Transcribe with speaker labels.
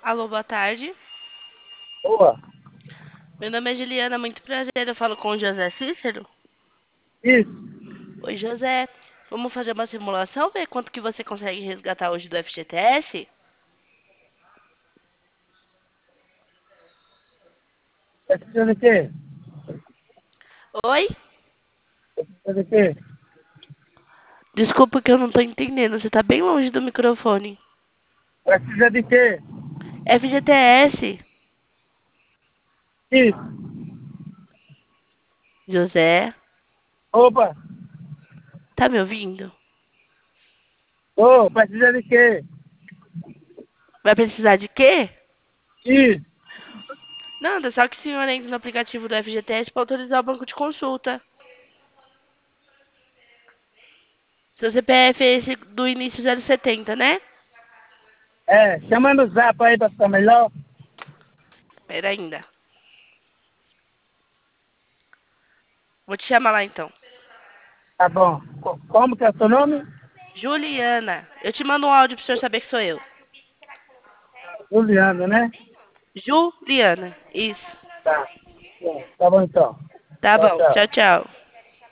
Speaker 1: Alô, boa tarde.
Speaker 2: Boa.
Speaker 1: Meu nome é Juliana, muito prazer. Eu falo com o José Cícero.
Speaker 2: Isso.
Speaker 1: Oi, José. Vamos fazer uma simulação, ver quanto que você consegue resgatar hoje do FGTS?
Speaker 2: Tá precisando de quê?
Speaker 1: Oi?
Speaker 2: Precisa de quê?
Speaker 1: Desculpa que eu não tô entendendo. Você tá bem longe do microfone.
Speaker 2: Precisa de quê?
Speaker 1: FGTS.
Speaker 2: Isso.
Speaker 1: José,
Speaker 2: Opa.
Speaker 1: tá me ouvindo?
Speaker 2: Ô, precisa de quê?
Speaker 1: Vai precisar de quê?
Speaker 2: Isso.
Speaker 1: Nada, só que o senhor entra no aplicativo do FGTS para autorizar o banco de consulta. Seu CPF é esse do início 070, né?
Speaker 2: É, chama no zap aí pra ficar melhor.
Speaker 1: Pera ainda. Vou te chamar lá então.
Speaker 2: Tá bom. Como que é o seu nome?
Speaker 1: Juliana, eu te mando um áudio pro senhor saber que sou eu.
Speaker 2: Juliano, né?
Speaker 1: Juliana, isso.
Speaker 2: Tá. Tá bom então.
Speaker 1: Tá
Speaker 2: Tchau,
Speaker 1: bom,
Speaker 2: tchau.
Speaker 1: tchau, tchau.